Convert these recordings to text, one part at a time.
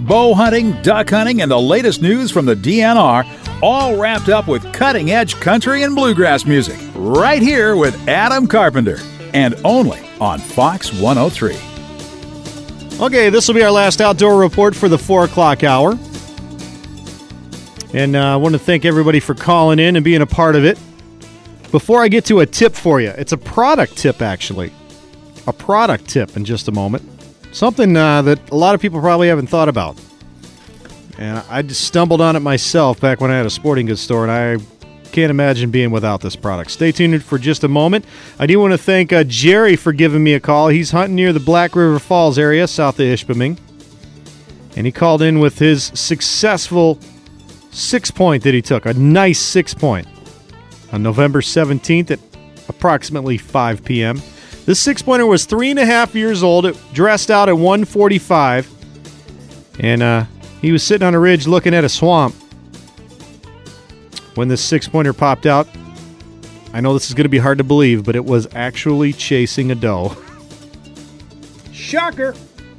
bow hunting, duck hunting, and the latest news from the DNR, all wrapped up with cutting-edge country and bluegrass music. Right here with Adam Carpenter, and only on Fox 103. Okay, this will be our last outdoor report for the 4 o'clock hour. And I want to thank everybody for calling in and being a part of it. Before I get to a tip for you, it's a product tip, actually. A product tip in just a moment. Something that a lot of people probably haven't thought about. And I just stumbled on it myself back when I had a sporting goods store, and I can't imagine being without this product. Stay tuned for just a moment. I do want to thank Jerry for giving me a call. He's hunting near the Black River Falls area, south of Ishpeming. And he called in with his successful 6-point that he took, a nice 6-point, on November 17th at approximately 5 p.m. This 6-pointer was 3.5 years old. It dressed out at 145, and he was sitting on a ridge looking at a swamp when this 6-pointer popped out. I know this is going to be hard to believe, but it was actually chasing a doe. Shocker!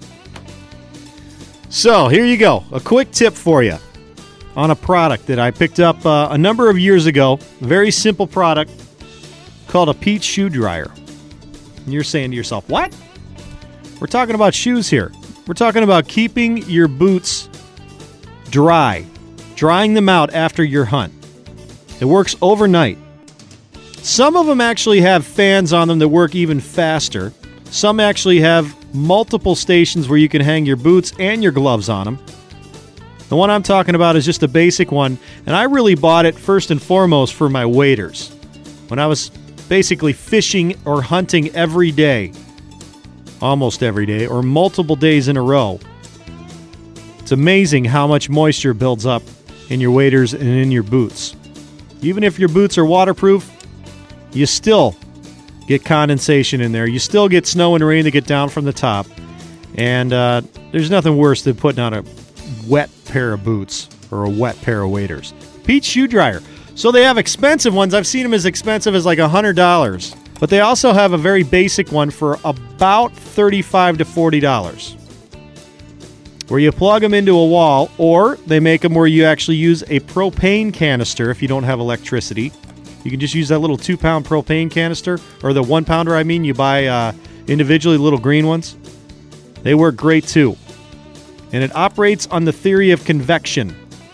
So, here you go. A quick tip for you on a product that I picked up a number of years ago. Very simple product called a Pete shoe dryer. And you're saying to yourself, what? We're talking about shoes here. We're talking about keeping your boots dry, drying them out after your hunt. It works overnight. Some of them actually have fans on them that work even faster. Some actually have multiple stations where you can hang your boots and your gloves on them. The one I'm talking about is just a basic one, and I really bought it first and foremost for my waders. When I was basically fishing or hunting every day, almost every day, or multiple days in a row, it's amazing how much moisture builds up in your waders and in your boots. Even if your boots are waterproof, you still get condensation in there. You still get snow and rain that get down from the top. And there's nothing worse than putting on a wet pair of boots or a wet pair of waders. Pete shoe dryer. So they have expensive ones. I've seen them as expensive as like $100. But they also have a very basic one for about $35 to $40, where you plug them into a wall, or they make them where you actually use a propane canister if you don't have electricity. You can just use that little 2-pound propane canister, or the 1-pounder, I mean. You buy individually little green ones. They work great too. And it operates on the theory of convection.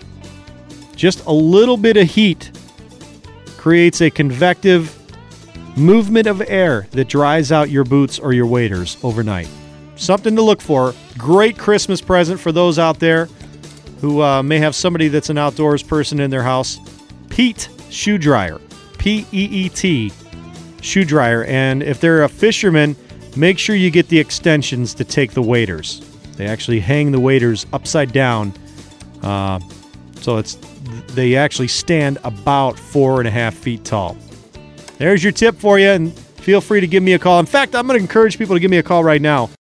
Just a little bit of heat creates a convective movement of air that dries out your boots or your waders overnight. Something to look for. Great Christmas present for those out there who may have somebody that's an outdoors person in their house. Pete shoe dryer. P-E-E-T shoe dryer. And if they're a fisherman, make sure you get the extensions to take the waders. They actually hang the waders upside down, so they actually stand about 4.5 feet tall. There's your tip for you, and feel free to give me a call. In fact, I'm going to encourage people to give me a call right now.